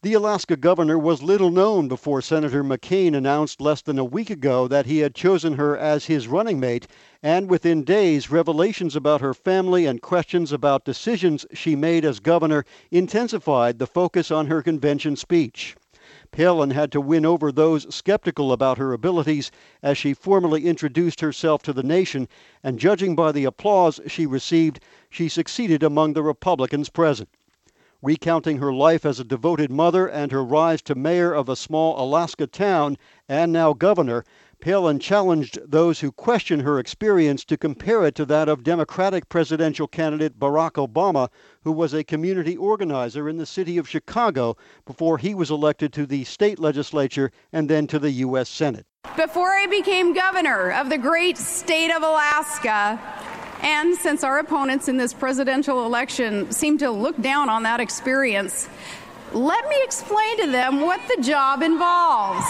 The Alaska governor was little known before Senator McCain announced less than a week ago that he had chosen her as his running mate, and within days, revelations about her family and questions about decisions she made as governor intensified the focus on her convention speech. Palin had to win over those skeptical about her abilities as she formally introduced herself to the nation, and judging by the applause she received, she succeeded among the Republicans present. Recounting her life as a devoted mother and her rise to mayor of a small Alaska town and now governor, Palin challenged those who question her experience to compare it to that of Democratic presidential candidate Barack Obama, who was a community organizer in the city of Chicago before he was elected to the state legislature and then to the U.S. Senate. Before I became governor of the great state of Alaska, and since our opponents in this presidential election seem to look down on that experience, let me explain to them what the job involves.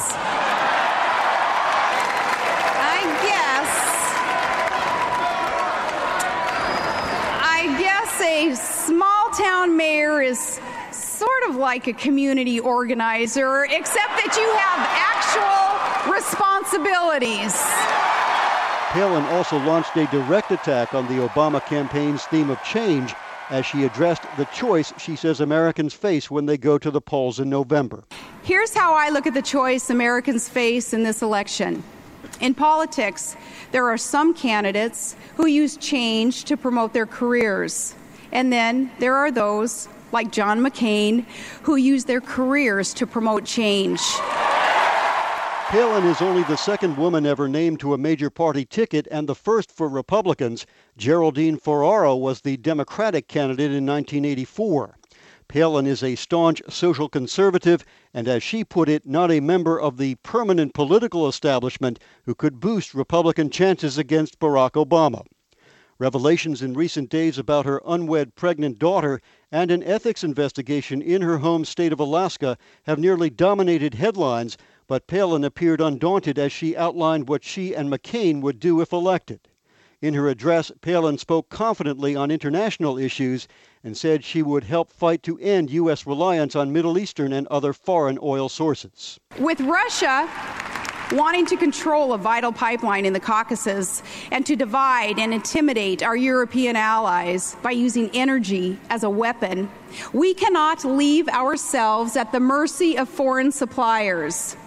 I guess a small town mayor is sort of like a community organizer, except that you have actual responsibilities. Palin also launched a direct attack on the Obama campaign's theme of change as she addressed the choice she says Americans face when they go to the polls in November. Here's how I look at the choice Americans face in this election. In politics, there are some candidates who use change to promote their careers. And then there are those, like John McCain, who use their careers to promote change. Palin is only the second woman ever named to a major party ticket and the first for Republicans. Geraldine Ferraro was the Democratic candidate in 1984. Palin is a staunch social conservative and, as she put it, not a member of the permanent political establishment who could boost Republican chances against Barack Obama. Revelations in recent days about her unwed pregnant daughter and an ethics investigation in her home state of Alaska have nearly dominated headlines, but Palin appeared undaunted as she outlined what she and McCain would do if elected. In her address, Palin spoke confidently on international issues and said she would help fight to end U.S. reliance on Middle Eastern and other foreign oil sources. With Russia wanting to control a vital pipeline in the Caucasus and to divide and intimidate our European allies by using energy as a weapon, we cannot leave ourselves at the mercy of foreign suppliers.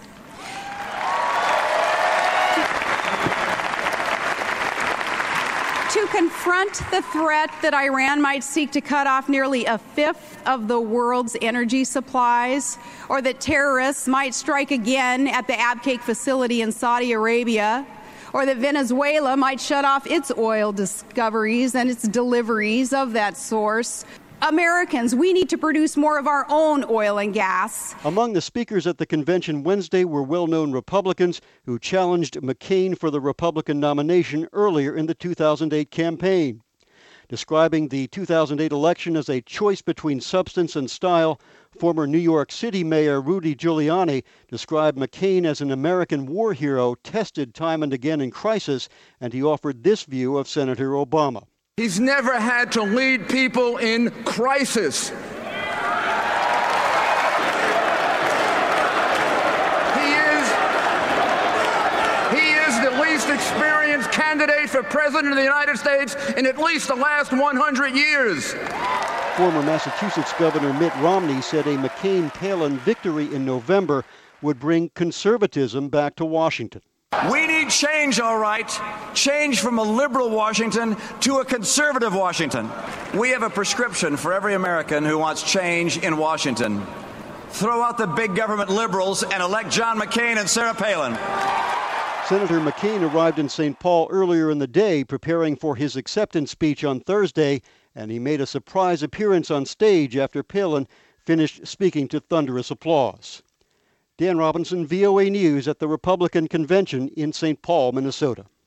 To confront the threat that Iran might seek to cut off nearly a fifth of the world's energy supplies, or that terrorists might strike again at the Abqaiq facility in Saudi Arabia, or that Venezuela might shut off its oil discoveries and its deliveries of that source, Americans, we need to produce more of our own oil and gas. Among the speakers at the convention Wednesday were well-known Republicans who challenged McCain for the Republican nomination earlier in the 2008 campaign. Describing the 2008 election as a choice between substance and style, former New York City Mayor Rudy Giuliani described McCain as an American war hero tested time and again in crisis, and he offered this view of Senator Obama. He's never had to lead people in crisis. He is the least experienced candidate for president of the United States in at least the last 100 years. Former Massachusetts Governor Mitt Romney said a McCain-Palin victory in November would bring conservatism back to Washington. We need change, all right. Change from a liberal Washington to a conservative Washington. We have a prescription for every American who wants change in Washington. Throw out the big government liberals and elect John McCain and Sarah Palin. Senator McCain arrived in St. Paul earlier in the day, preparing for his acceptance speech on Thursday, and he made a surprise appearance on stage after Palin finished speaking to thunderous applause. Dan Robinson, VOA News at the Republican Convention in St. Paul, Minnesota.